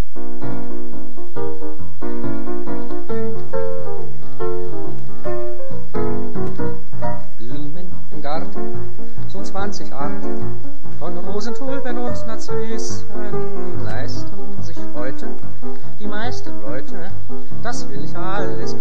Blumen im Garten, so 20 Arten von Rosen, Tulpen und Narzissen leisten sich heute die meisten Leute. Das will ich alles